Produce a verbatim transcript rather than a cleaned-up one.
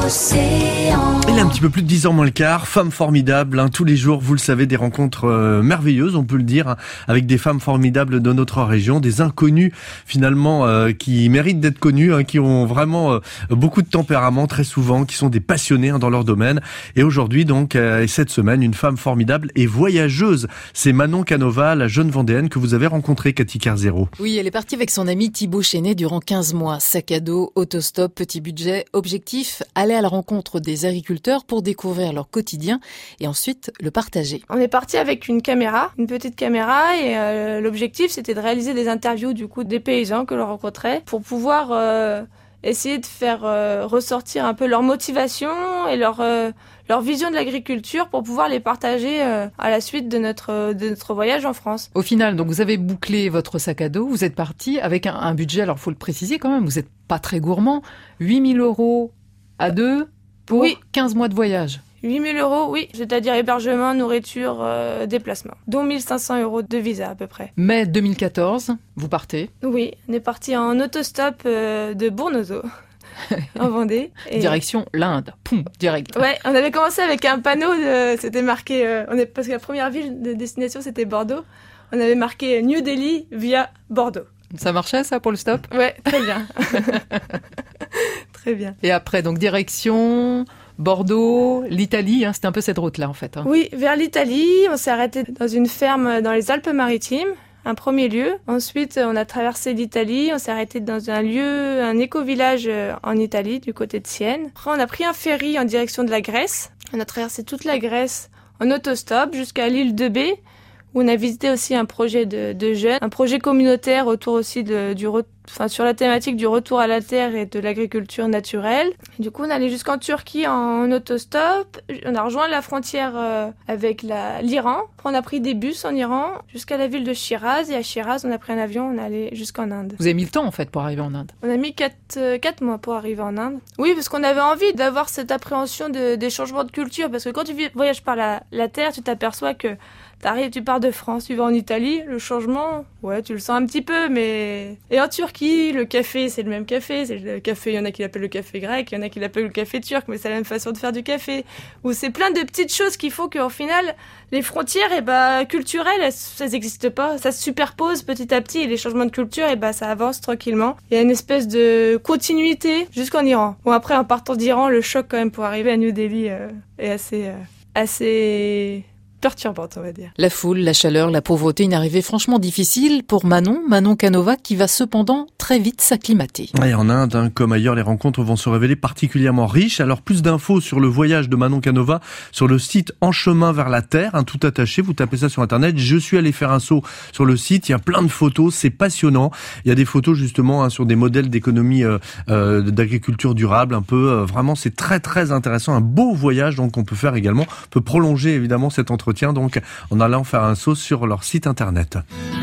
Océan. Il est un petit peu plus de dix heures moins le quart, femme formidable, hein, tous les jours, vous le savez, des rencontres euh, merveilleuses, on peut le dire, hein, avec des femmes formidables de notre région, des inconnus finalement euh, qui méritent d'être connus, hein, qui ont vraiment euh, beaucoup de tempérament très souvent, qui sont des passionnés hein, dans leur domaine. Et aujourd'hui donc, euh, et cette semaine, une femme formidable et voyageuse, c'est Manon Canova, la jeune Vendéenne que vous avez rencontrée, Cathy Carzero. Oui, elle est partie avec son ami Thibaut Chenet durant quinze mois. Sac à dos, autostop, petit budget, objectif, aller à la rencontre des agriculteurs pour découvrir leur quotidien et ensuite le partager. On est parti avec une caméra, une petite caméra et euh, l'objectif c'était de réaliser des interviews du coup des paysans que l'on rencontrait pour pouvoir euh, essayer de faire euh, ressortir un peu leur motivation et leur euh, leur vision de l'agriculture pour pouvoir les partager euh, à la suite de notre de notre voyage en France. Au final, donc vous avez bouclé votre sac à dos, vous êtes parti avec un, un budget, alors faut le préciser quand même, vous n'êtes pas très gourmand, huit mille euros à deux pour oui. quinze mois de voyage. huit mille euros, oui, c'est-à-dire hébergement, nourriture, euh, déplacement, dont mille cinq cents euros de visa à peu près. Mai deux mille quatorze, vous partez. Oui, on est parti en autostop euh, de Bournezeau. En Vendée. Et... Direction l'Inde. Poum, direct. Ouais, on avait commencé avec un panneau, de, c'était marqué, euh, on est, parce que la première ville de destination c'était Bordeaux. On avait marqué New Delhi via Bordeaux. Ça marchait ça pour le stop ? Ouais, très bien. Très bien. Et après, donc direction Bordeaux, l'Italie, hein, c'était un peu cette route-là en fait. Hein. Oui, vers l'Italie, on s'est arrêté dans une ferme dans les Alpes-Maritimes. Un premier lieu. Ensuite, on a traversé l'Italie. On s'est arrêté dans un lieu, un éco-village en Italie, du côté de Sienne. Après, on a pris un ferry en direction de la Grèce. On a traversé toute la Grèce en autostop jusqu'à l'île de Bé, où on a visité aussi un projet de, de jeunes, un projet communautaire autour aussi de, du, enfin, sur la thématique du retour à la terre et de l'agriculture naturelle. Et du coup, on est allé jusqu'en Turquie en autostop. On a rejoint la frontière euh, avec la, l'Iran. Après, on a pris des bus en Iran jusqu'à la ville de Shiraz. Et à Shiraz, on a pris un avion, on est allé jusqu'en Inde. Vous avez mis le temps en fait pour arriver en Inde ? On a mis quatre, euh, quatre mois pour arriver en Inde. Oui, parce qu'on avait envie d'avoir cette appréhension de, des changements de culture. Parce que quand tu voyages par la, la terre, tu t'aperçois que t'arrives, tu pars de France, tu vas en Italie, le changement, ouais, tu le sens un petit peu, mais... Et en Turquie, le café, c'est le même café, c'est le café, il y en a qui l'appellent le café grec, il y en a qui l'appellent le café turc, mais c'est la même façon de faire du café. Ou c'est plein de petites choses qui font qu'au final, les frontières, eh ben, culturelles, elles, elles existent pas. Ça se superpose petit à petit, et les changements de culture, eh ben, ça avance tranquillement. Il y a une espèce de continuité jusqu'en Iran. Bon, après, en partant d'Iran, le choc, quand même, pour arriver à New Delhi, euh, est assez, euh, assez... perturbante, on va dire. La foule, la chaleur, la pauvreté, une arrivée franchement difficile pour Manon, Manon Canova, qui va cependant très vite s'acclimater. Et en Inde, hein, comme ailleurs, les rencontres vont se révéler particulièrement riches. Alors, plus d'infos sur le voyage de Manon Canova sur le site En chemin vers la terre, hein, tout attaché. Vous tapez ça sur Internet. Je suis allé faire un saut sur le site. Il y a plein de photos. C'est passionnant. Il y a des photos justement hein, sur des modèles d'économie euh, euh, d'agriculture durable. Un peu, euh, vraiment, c'est très très intéressant. Un beau voyage donc on peut faire également. On peut prolonger évidemment cet entretien donc en allant faire un saut sur leur site Internet.